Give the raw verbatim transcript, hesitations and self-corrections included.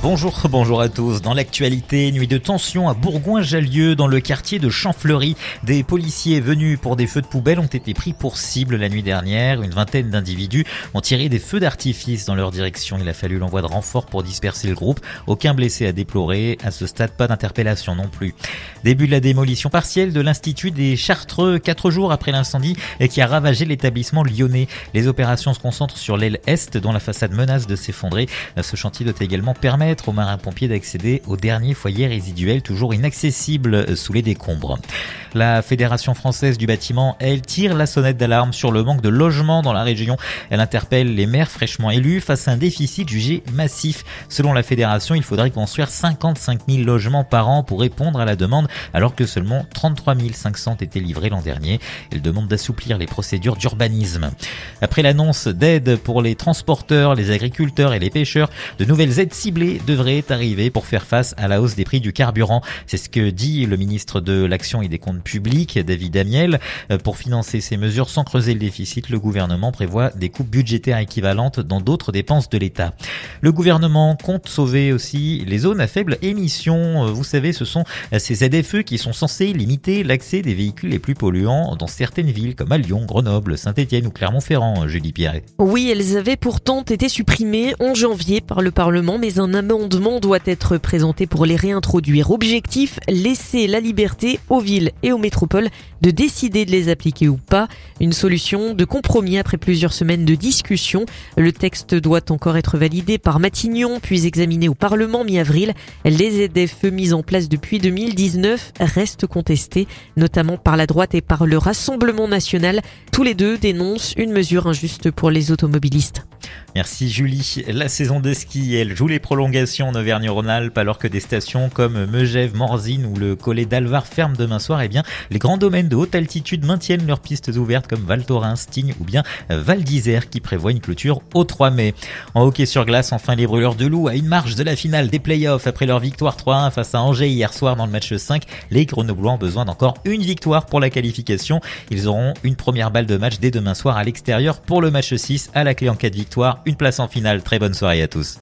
Bonjour, bonjour à tous. Dans l'actualité, nuit de tension à Bourgoin-Jallieu, dans le quartier de Champfleury. Des policiers venus pour des feux de poubelle ont été pris pour cible la nuit dernière. Une vingtaine d'individus ont tiré des feux d'artifice dans leur direction. Il a fallu l'envoi de renforts pour disperser le groupe. Aucun blessé à déplorer. À ce stade, pas d'interpellation non plus. Début de la démolition partielle de l'Institut des Chartreux, quatre jours après l'incendie qui a ravagé l'établissement lyonnais. Les opérations se concentrent sur l'aile est, dont la façade menace de s'effondrer. Ce chantier doit également permettre aux marins-pompiers d'accéder au dernier foyer résiduel toujours inaccessible sous les décombres. La Fédération française du bâtiment, elle, tire la sonnette d'alarme sur le manque de logements dans la région. Elle interpelle les maires fraîchement élus face à un déficit jugé massif. Selon la Fédération, il faudrait construire cinquante-cinq mille logements par an pour répondre à la demande, alors que seulement trente-trois mille cinq cents étaient livrés l'an dernier. Elle demande d'assouplir les procédures d'urbanisme. Après l'annonce d'aides pour les transporteurs, les agriculteurs et les pêcheurs, de nouvelles aides ciblées devraient arriver pour faire face à la hausse des prix du carburant. C'est ce que dit le ministre de l'Action et des Comptes publics, David Amiel. Pour financer ces mesures sans creuser le déficit, le gouvernement prévoit des coupes budgétaires équivalentes dans d'autres dépenses de l'État. Le gouvernement compte sauver aussi les zones à faible émission. Vous savez, ce sont ces Z F E qui sont censés limiter l'accès des véhicules les plus polluants dans certaines villes comme à Lyon, Grenoble, Saint-Étienne ou Clermont-Ferrand, Julie Pierret. Oui, elles avaient pourtant été supprimées en janvier par le Parlement, mais un amendement doit être présenté pour les réintroduire. Objectif, laisser la liberté aux villes et aux métropoles de décider de les appliquer ou pas. Une solution de compromis après plusieurs semaines de discussion. Le texte doit encore être validé par Matignon, puis examiné au Parlement mi-avril. Les Z F E mises en place depuis deux mille dix-neuf restent contestés, notamment par la droite et par le Rassemblement national. Tous les deux dénoncent une mesure injuste pour les automobilistes. Merci Julie. La saison de ski, elle joue les prolongations en Auvergne-Rhône-Alpes, alors que des stations comme Megève, Morzine ou le Collet d'Alvar ferment demain soir. Eh bien, les grands domaines de haute altitude maintiennent leurs pistes ouvertes comme Val Thorens, Tignes ou bien Val d'Isère qui prévoit une clôture au trois mai. En hockey sur glace, enfin, les Brûleurs de Loup à une marche de la finale des playoffs après leur victoire trois à un face à Angers hier soir dans le match cinq. Les Grenoblois ont besoin d'encore une victoire pour la qualification. Ils auront une première balle de match dès demain soir à l'extérieur pour le match six, à la clé en cas de victoire. Une place en finale. Très bonne soirée à tous.